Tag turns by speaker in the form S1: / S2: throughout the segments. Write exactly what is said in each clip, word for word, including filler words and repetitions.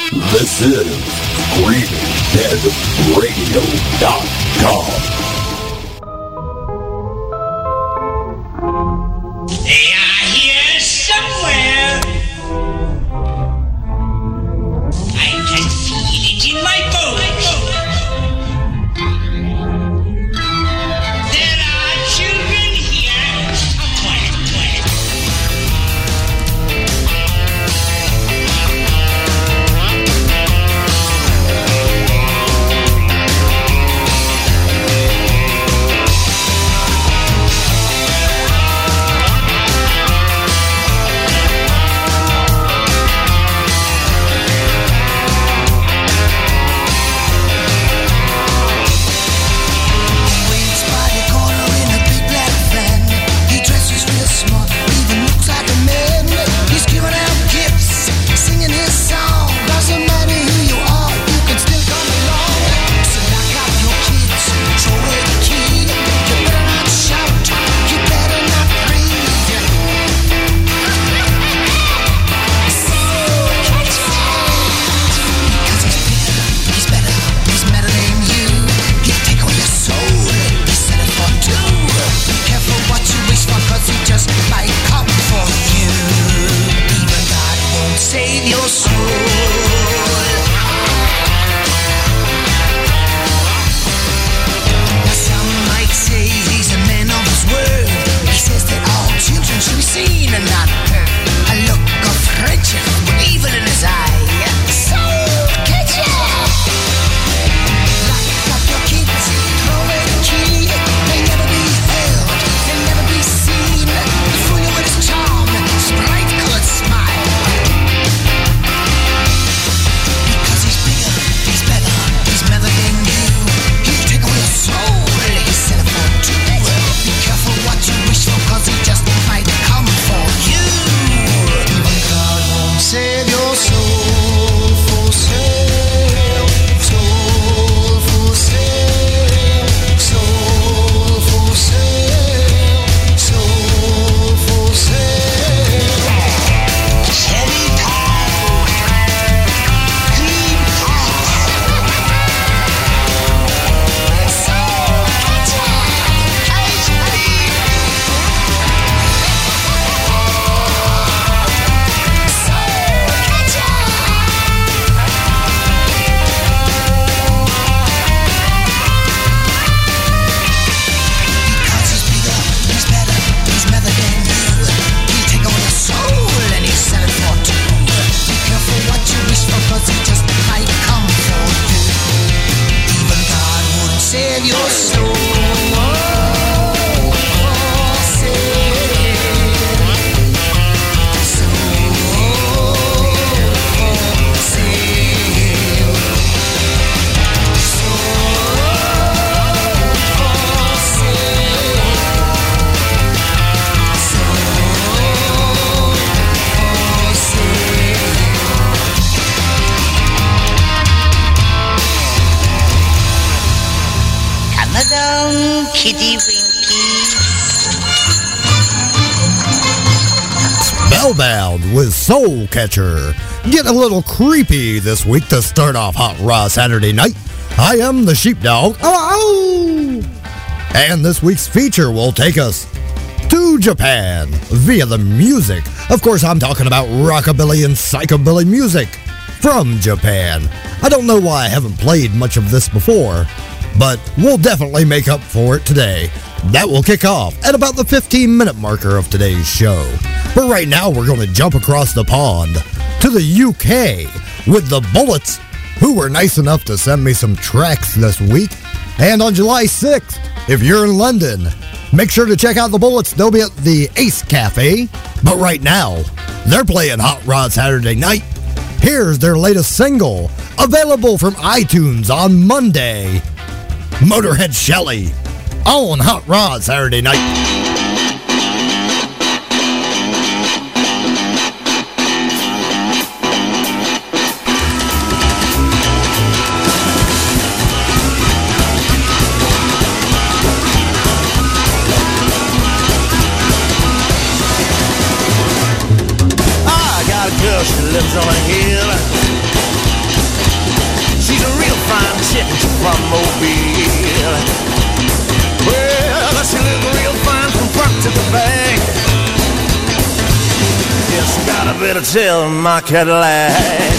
S1: This is Screaming Dead Radio dot com.
S2: They are here somewhere. I can feel it in my bones. There are children here somewhere.
S3: Kitty Winky.
S4: Spellbound with Soul Catcher. Getting a little creepy this week to start off Hot Raw Saturday night. I am the Sheepdog. Oh, oh. And this week's feature will take us to Japan via the music. Of course, I'm talking about rockabilly and psychobilly music from Japan. I don't know why I haven't played much of this before, but we'll definitely make up for it today. That will kick off at about the fifteen minute marker of today's show. But right now, we're going to jump across the pond to the U K with the Bullets, who were nice enough to send me some tracks this week. And on July sixth, if you're in London, make sure to check out the Bullets. They'll be at the Ace Cafe. But right now, they're playing Hot Rod Saturday night. Here's their latest single, available from iTunes on Monday. Motorhead Shelley on Hot Rod Saturday night.
S5: She lives on a hill. fine chick from Mobile. Well, she look real fine from front to the back. Yes, got a bit of tail in my Cadillac.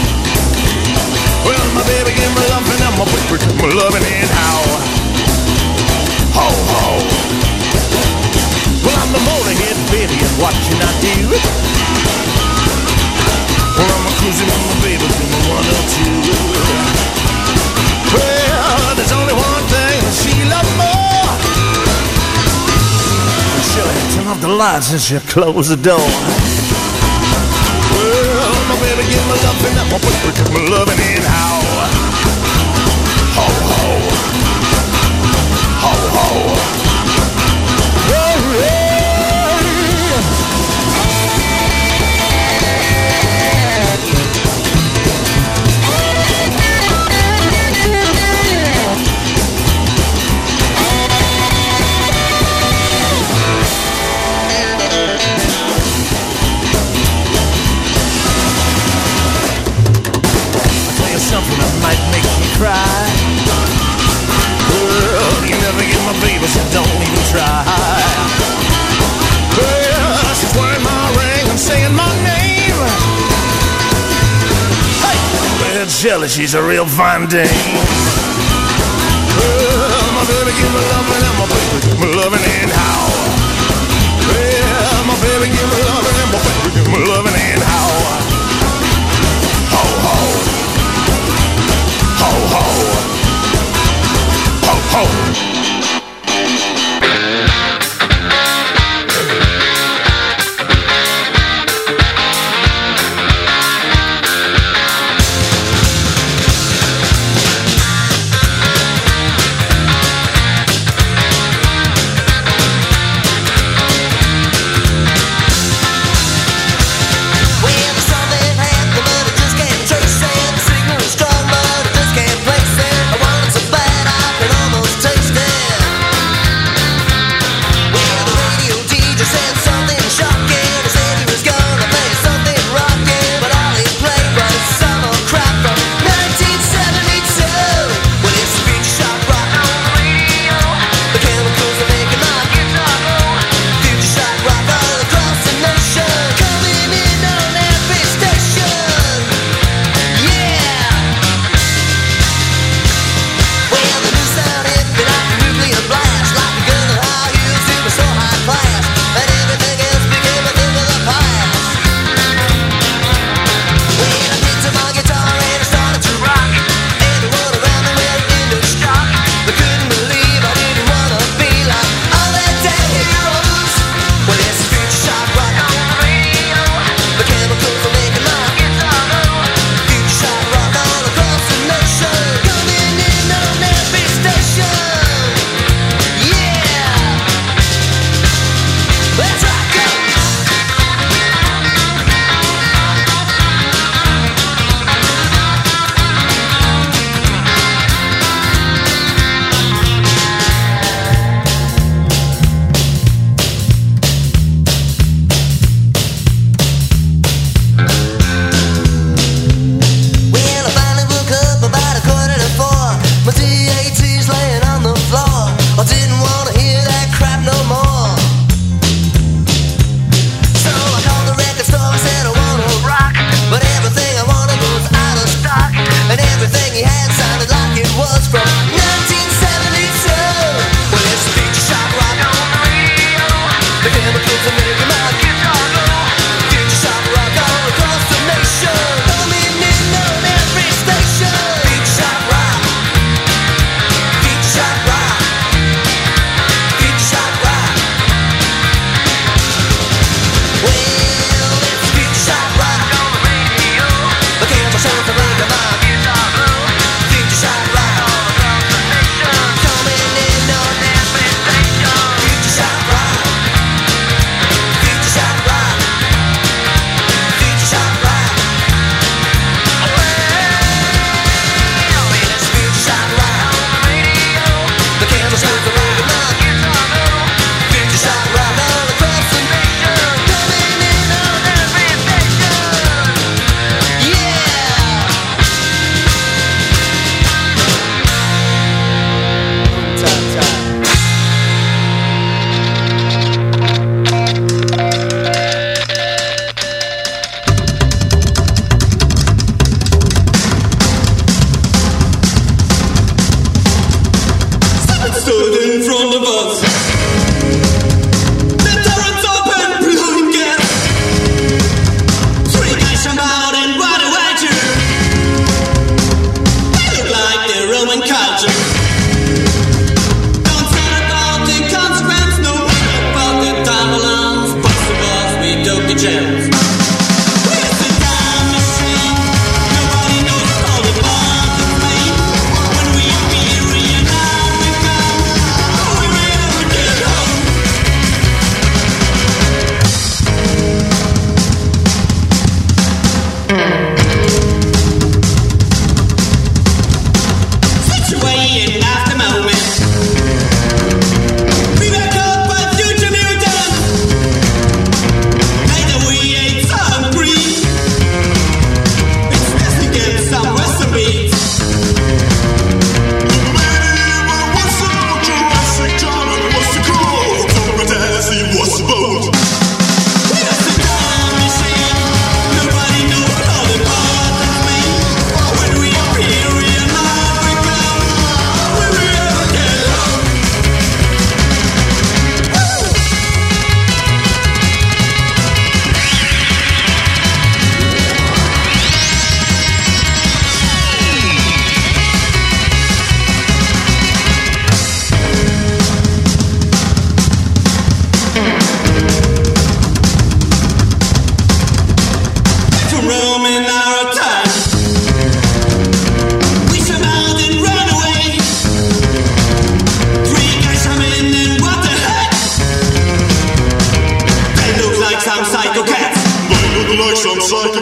S5: Well, my baby give me love and I'm a baby give me loving it how. Ho, ho. Well, I'm the motorhead baby and what can I do? Well, I'm a cruising on my baby from the one oh two. Well, there's only one thing that she loves more. She'll turn off the lights and she'll close the door. Well, my baby give me love and I'm a baby give me loving it how. Ho, ho. Ho, ho. Oh, yeah. Something that might make you cry. Well, you never get my baby, so don't even try. Well, she's wearing my ring and saying my name. Hey, well, Jelly, she's a real fine dame. Well, my baby give me love and my baby give me loving and how. Well, my baby give me love and my baby give me loving and how. Ho, ho. Ho, ho. Ho, ho.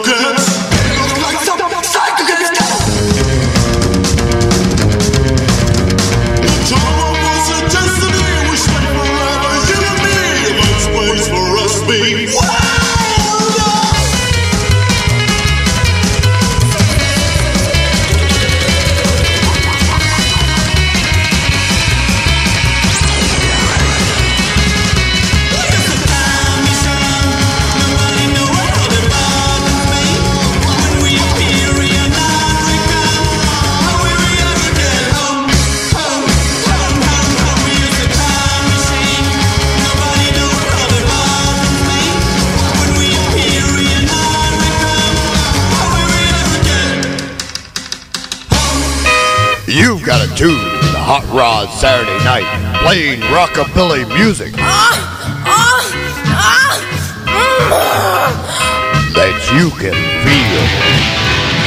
S4: You've got to tune to the Hot Rod Saturday night, playing rockabilly music that you can feel.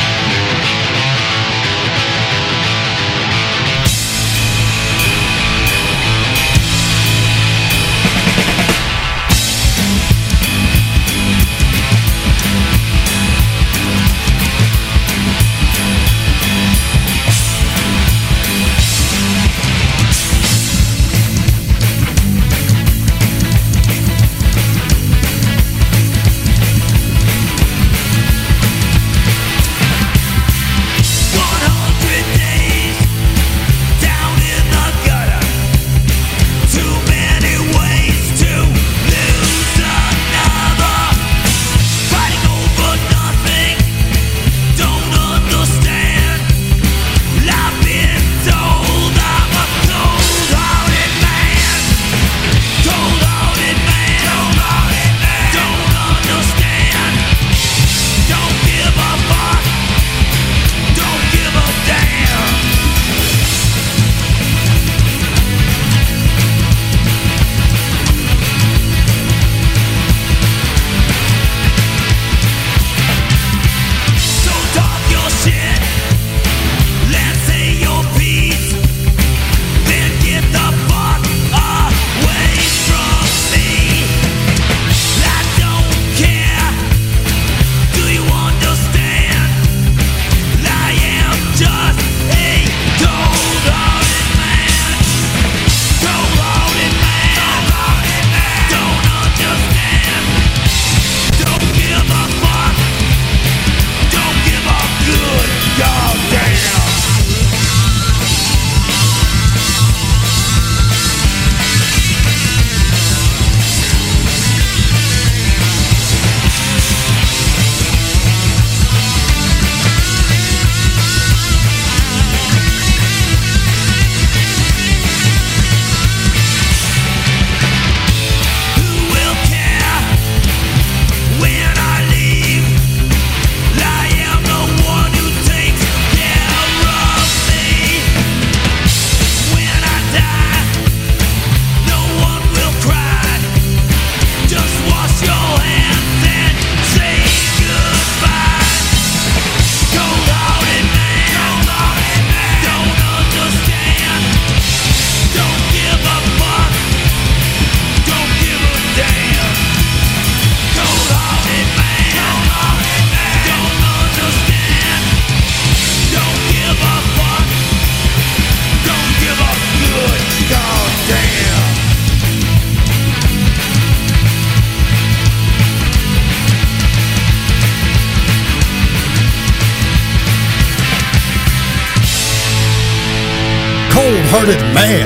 S4: Cold-Hearted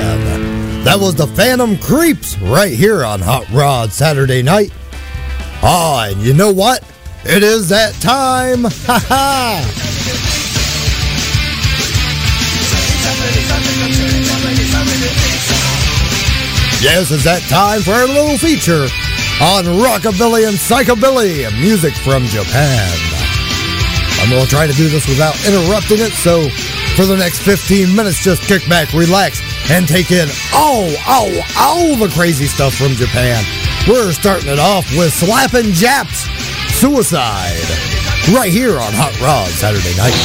S4: Man. That was the Phantom Creeps right here on Hot Rod Saturday Night. Ah, and you know what? It is that time. Ha ha. Yes, it's that time for our little feature on rockabilly and psychobilly music from Japan. I'm going to try to do this without interrupting it, so for the next fifteen minutes, just kick back, relax, and take in all, all, all the crazy stuff from Japan. We're starting it off with Slappin' Japs, Suicide, right here on Hot Rod Saturday Night.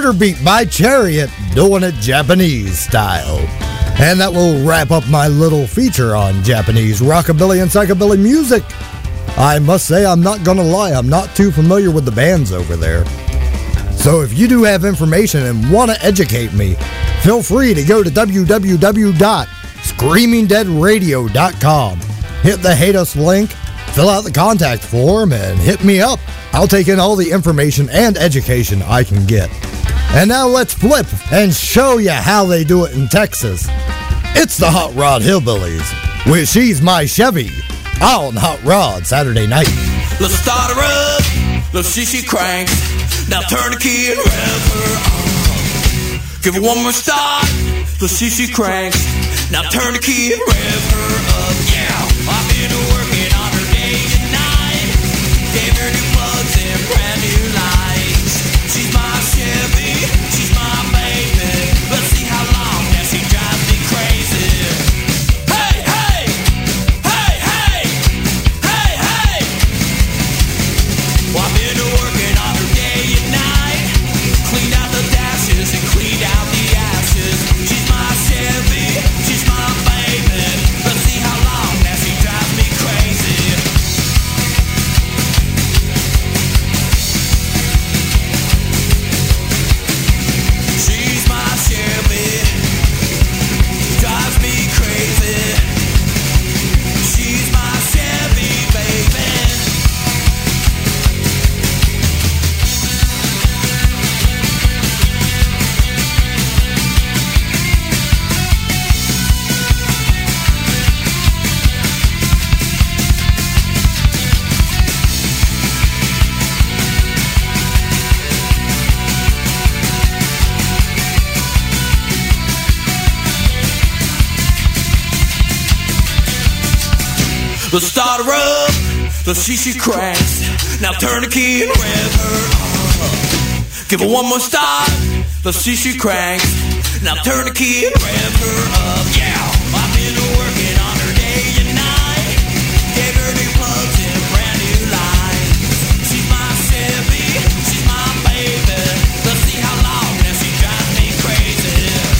S4: Murder Beat by Chariot, doing it Japanese style. And that will wrap up my little feature on Japanese rockabilly and psychobilly music. I must say, I'm not gonna lie, I'm not too familiar with the bands over there. So if you do have information and want to educate me, feel free to go to w w w dot screaming dead radio dot com. Hit the Hate Us link, fill out the contact form, and hit me up. I'll take in all the information and education I can get. And now let's flip and show you how they do it in Texas. It's the Hot Rod Hillbillies with She's My Chevy on Hot Rod Saturday night.
S6: Let's start her up, let's see she cranks. Now turn the key and rev her up. Give her one more start, let's see she cranks. Now turn the key and rev her up. Yeah, I've been working on her day and night. Gave her new plugs and brand new lights. She's my Chevy, she's my baby. Let's see how long that she drives me crazy. Hey, hey, hey, hey, hey, hey. Well, I've been working on her day and night. Cleaned out the dashes and cleaned out the ashes. She's my Chevy, she's my baby. Let's see how long that she drives me crazy. She's my Chevy, drives me crazy. She's my Chevy, baby. Let's start her up, let's see she cranks. Now turn the key and rev her up. Give her one more start, let's see she cranks. Now turn the key and rev her up. Yeah, I've been working on her day and night. Gave her new plugs and brand new lights. She's my Chevy, she's my baby. Let's see how long that she drives me crazy.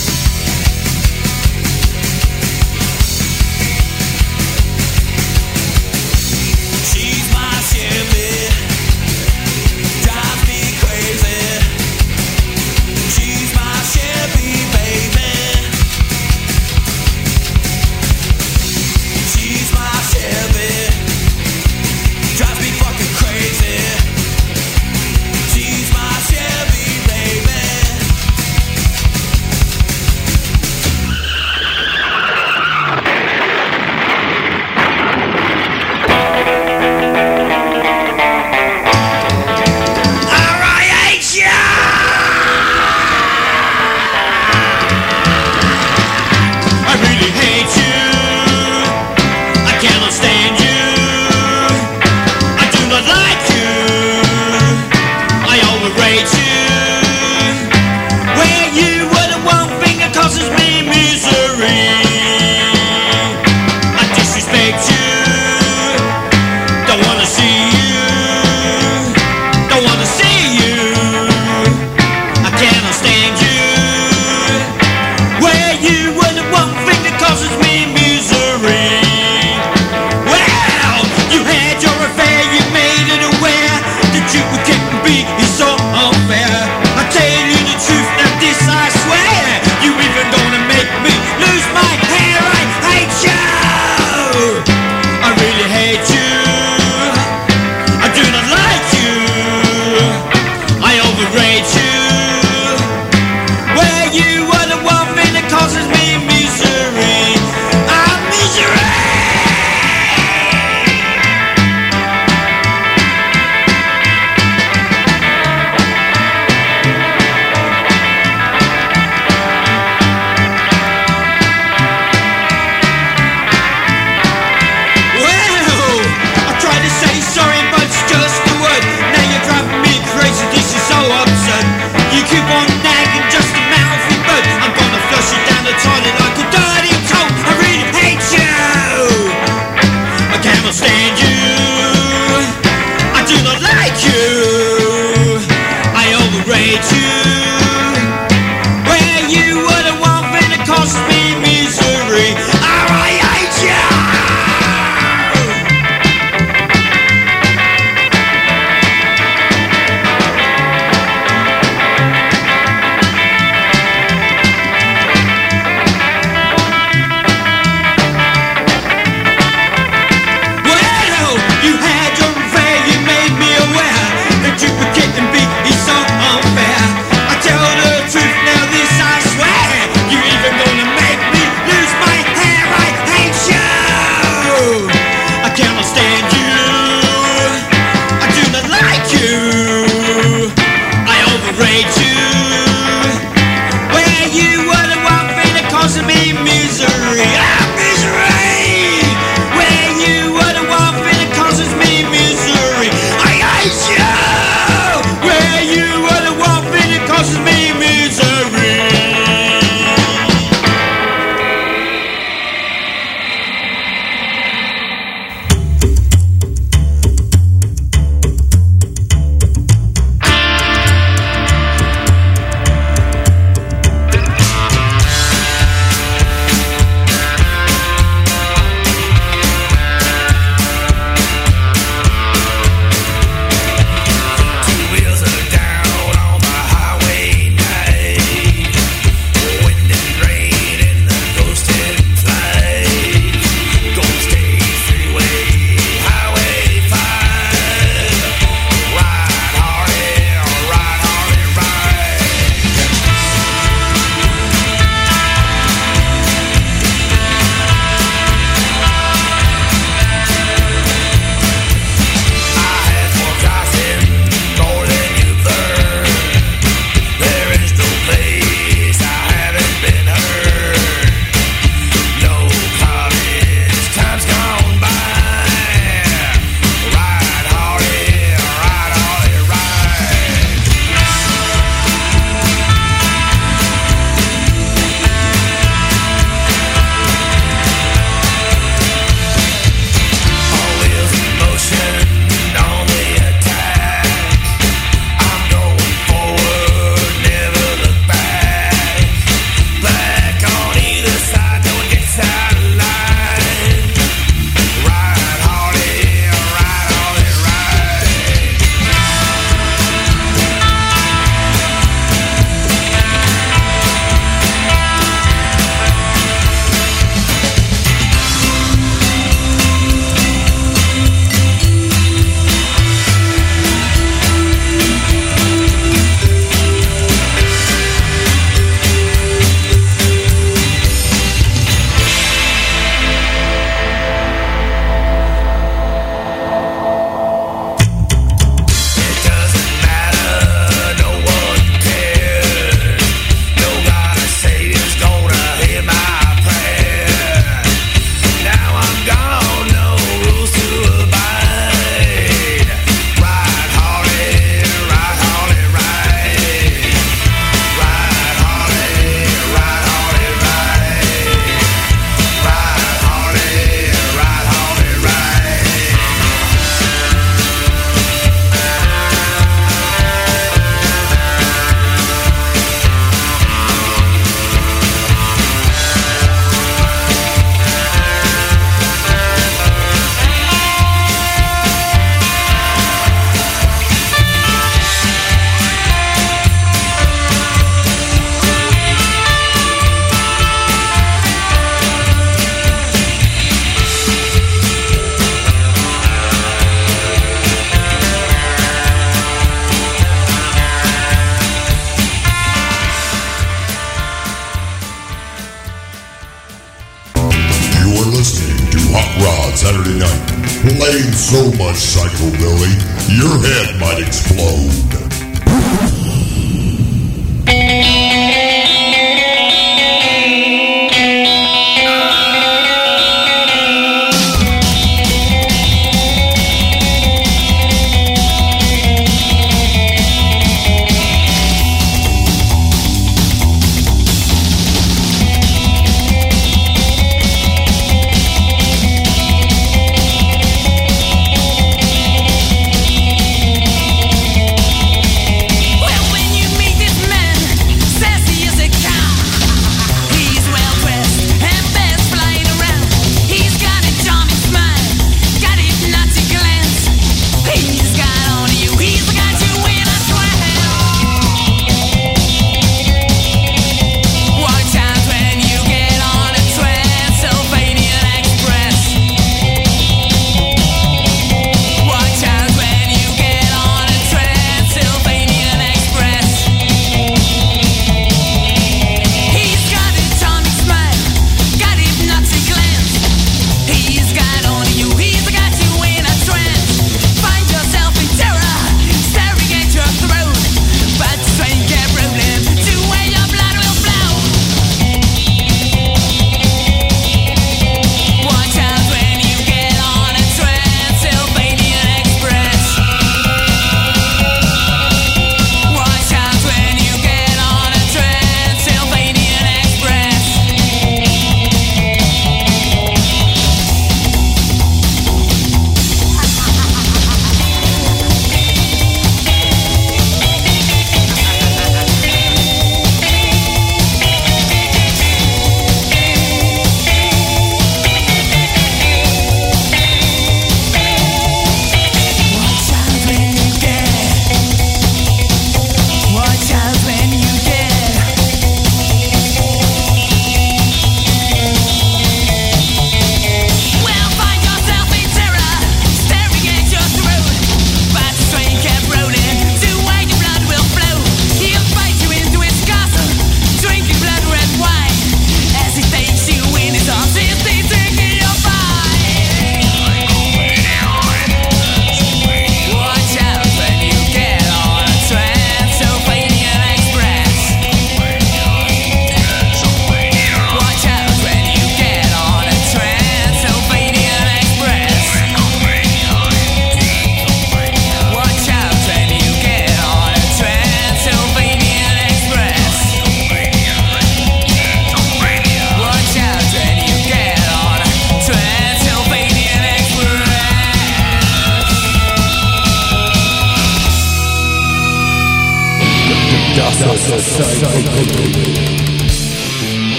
S6: She's my Chevy, drives me crazy. She's my Chevy, baby.
S1: Saturday night, playing so much psychobilly, your head might explode.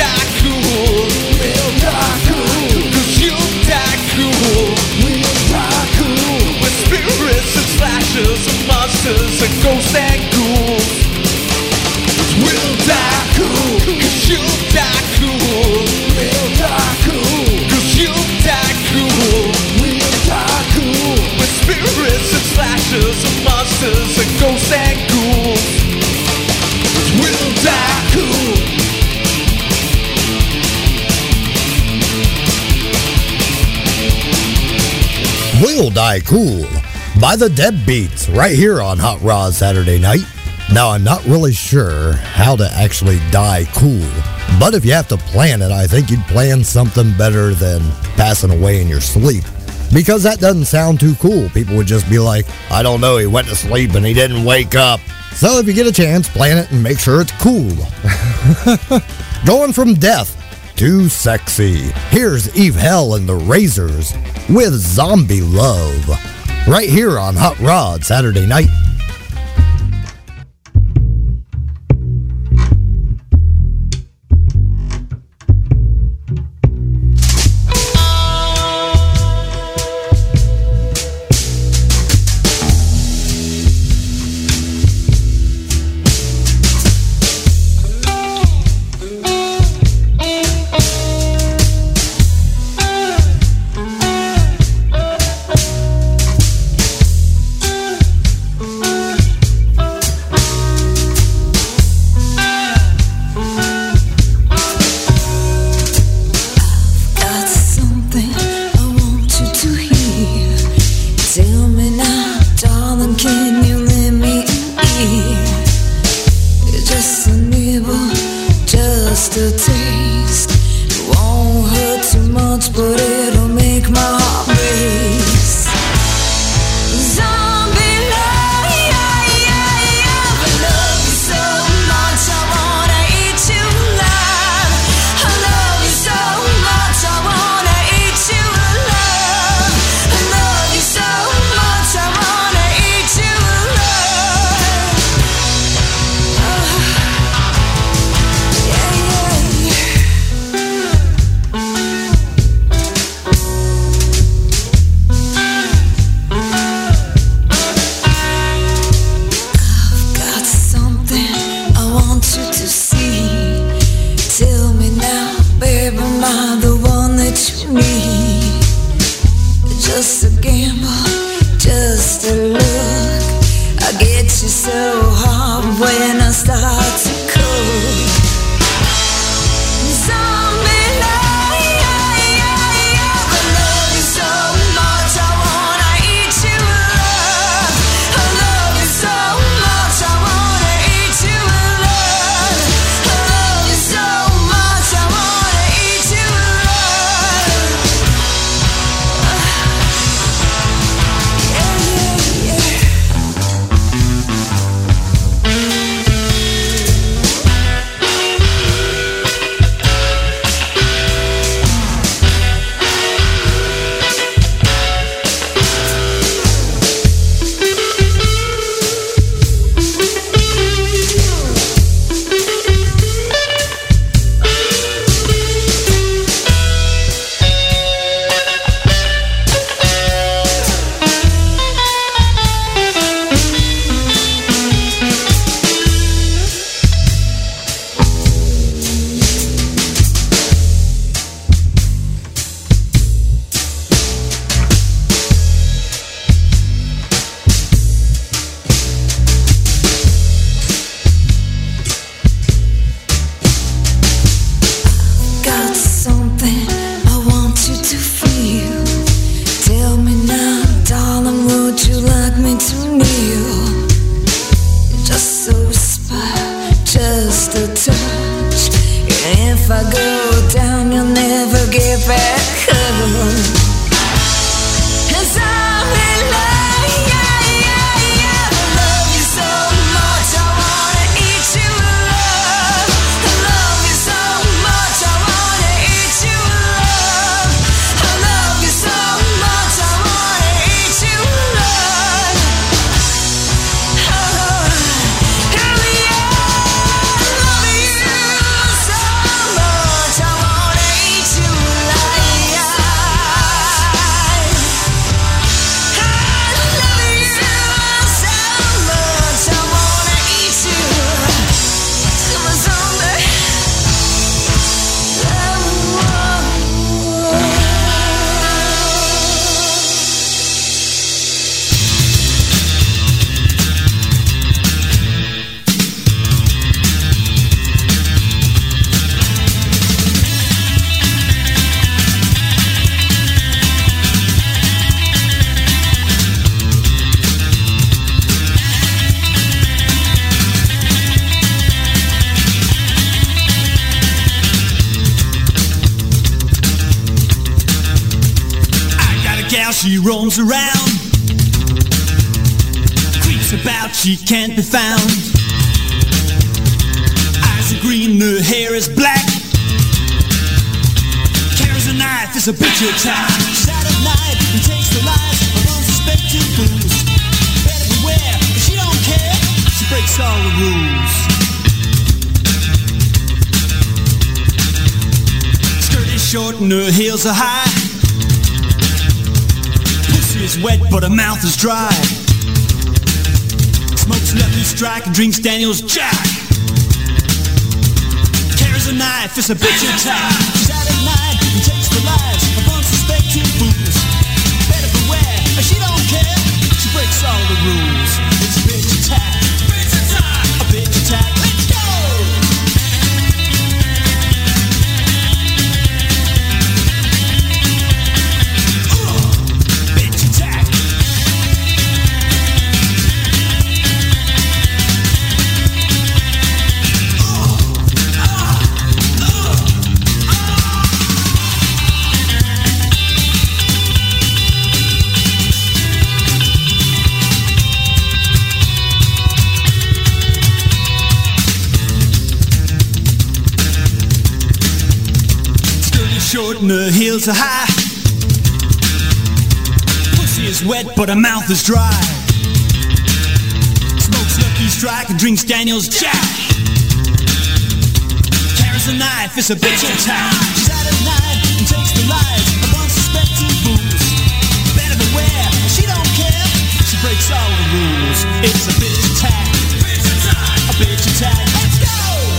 S5: We'll die cool.
S6: monsters and ghosts and ghouls will die cool.
S4: We'll Die Cool by the Deadbeats right here on Hot Rod Saturday Night. Now, I'm not really sure how to actually die cool, but if you have to plan it, I think you'd plan something better than passing away in your sleep, because that doesn't sound too cool. People would just be like, I don't know, he went to sleep and he didn't wake up. So if you get a chance, plan it and make sure it's cool. Going from death to sexy, here's Eve Hell and the Razors with Zombie Love right here on Hot Rod Saturday Night.
S6: she roams around. Creeps about, she can't be found. Eyes are green, her hair is black. Carries a knife, is a bitch attack. She's out at night and takes the lives of unsuspecting fools. Better beware, but she don't care. She breaks all the rules. Skirt is short and her heels are high. Pussy is wet but her mouth is dry. Smokes Lucky Strike and drinks Daniel's Jack. Carries a knife, it's a bitch attack. She's out at night and takes the lives of unsuspecting fools. Better beware, but she don't care. She breaks all the rules. It's a bitch attack. Bitch attack. A bitch attack. Let's go! Short and her heels are high. Pussy is wet but her mouth is dry. Smokes Lucky Strike and drinks Daniel's Jack. Carries a knife, it's a bitch attack. She's out at night and takes the lives of unsuspecting fools. Better beware, she don't care. She breaks all the rules. It's a bitch attack. Bitch attack. A bitch attack. Let's go!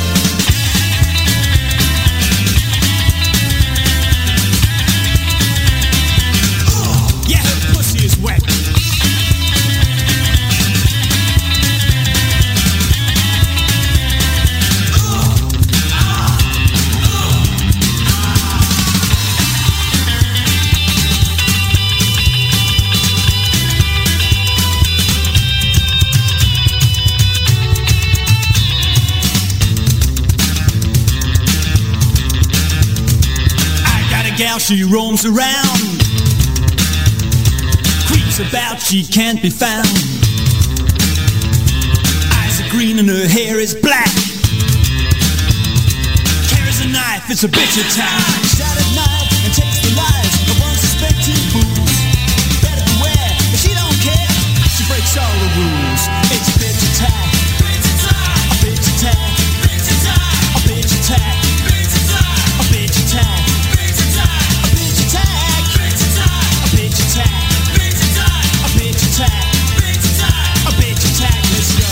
S6: Is wet. I got a gal, she roams around. About, she can't be found. Eyes are green and her hair is black. Carries a knife, it's a bitch attack. She's out at night and takes the lives of unsuspecting fools. Better beware, if she don't care, she breaks all the rules. It's a bitch attack. Bitch attack. A bitch attack. Bitch attack. A bitch attack. Bitch attack. A bitch attack. Bitch attack. A bitch attack. Bitch attack. A bitch attack. A bitch attack, bitch attack, a bitch attack, let's go.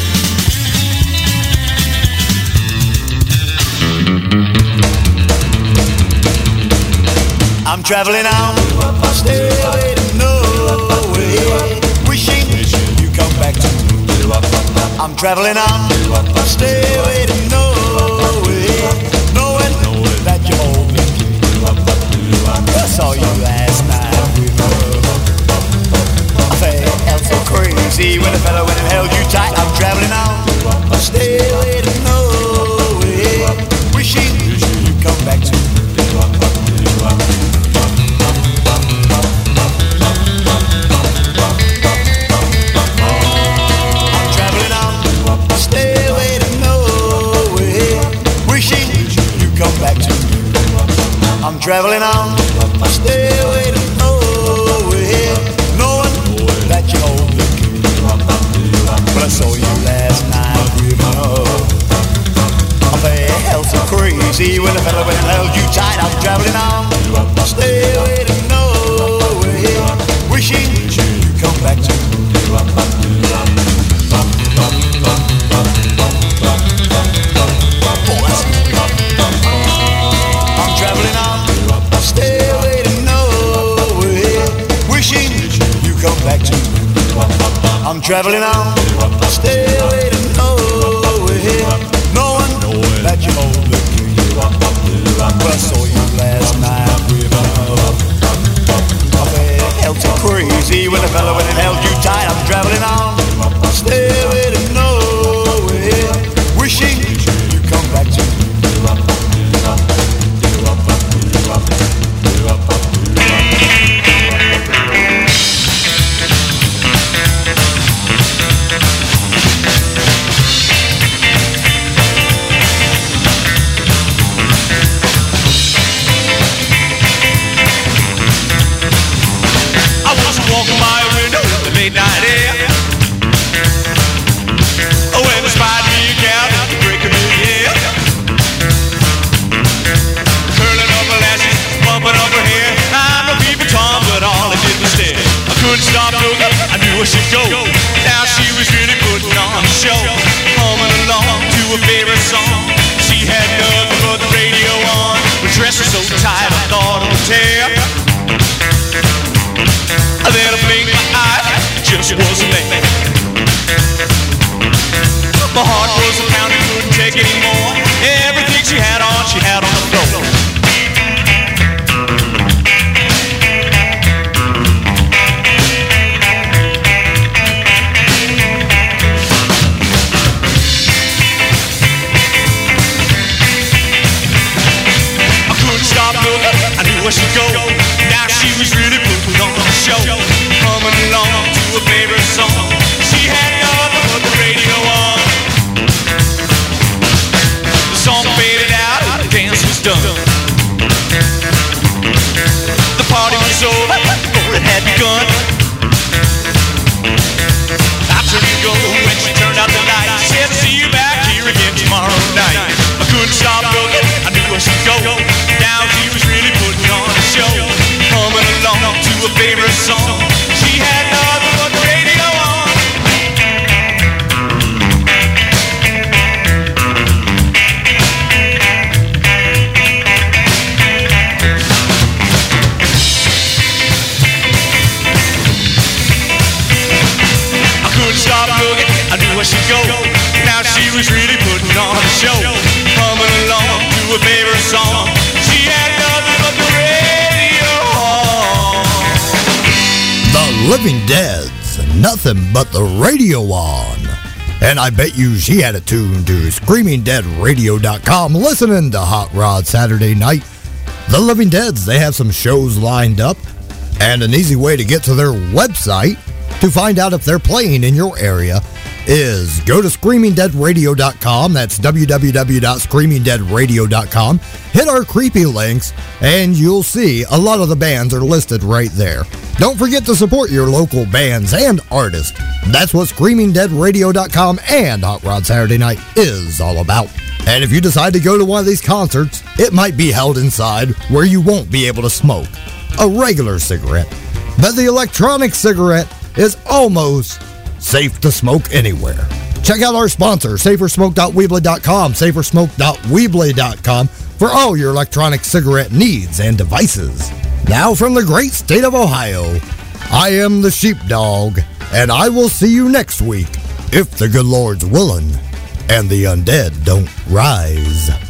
S7: I'm traveling on, stairway to nowhere, wishing you come back to me. I'm traveling on, stairway to nowhere, knowing that you hold me. I saw you last night with felt so crazy when the fella went and held you tight. I'm traveling on a stairway to nowhere, wishing you'd come back to me. I'm traveling on a stairway to nowhere, wishing you'd come back to me. I'm traveling on a stairway to nowhere, that you hold the key. But I saw you last night ripping up. I felt so crazy when the fella went and held you tight. I'm traveling on a stairway to nowhere, wishing you'd come back to me. I'm traveling on a stairway to nowhere, wishing you come back to me. I'm traveling on a stairway to nowhere, knowing that you hold the key. But I saw you last night with up. I felt so crazy when the fella went and held you tight. I'm traveling on a stairway to nowhere, wishing you'd come back to me.
S5: Friday. When the spider me out at the break of new year. Curling up her lashes, bumping up her hair. I'm no people Tom, but all I did was stare. I couldn't stop looking, I knew I should go. Now she was really putting on a show, humming along to a favorite song. She had nothing but the radio on. Her dress was so tight I thought it would tear. Then I blinked my eye, just wasn't there. My heart was a pounding, couldn't take anymore. Everything she had on, she had on the floor. I couldn't stop looking, I knew where she'd go. Now she was really putting on a show, humming along to a favorite song. She had nothing but the radio on. The song faded out, the dance was done. The party was over, before it had begun. I turned to go when she turned out the light. She said, I'll see you back here again tomorrow night. I couldn't stop looking, I knew where she'd go. Now she was really putting on a show, humming along to a favorite song. She had nothing but the radio on. I couldn't stop looking, I knew where she'd go. Now she was really putting on a show, humming along to a favorite song. She had nothing but the radio on.
S4: The Living Dead's Nothing But the Radio On. And I bet you she had it tuned to screaming dead radio dot com listening to Hot Rod Saturday Night. The Living Deads, they have some shows lined up, and an easy way to get to their website to find out if they're playing in your area is go to screaming dead radio dot com. That's w w w dot screaming dead radio dot com. Hit our creepy links, and you'll see a lot of the bands are listed right there. Don't forget to support your local bands and artists. That's what screaming dead radio dot com and Hot Rod Saturday Night is all about. And if you decide to go to one of these concerts, it might be held inside where you won't be able to smoke a regular cigarette. But the electronic cigarette is almost safe to smoke anywhere. Check out our sponsor, safer smoke dot weebly dot com, safer smoke dot weebly dot com, for all your electronic cigarette needs and devices. Now from the great state of Ohio, I am the Sheepdog, and I will see you next week, if the good Lord's willing, and the undead don't rise.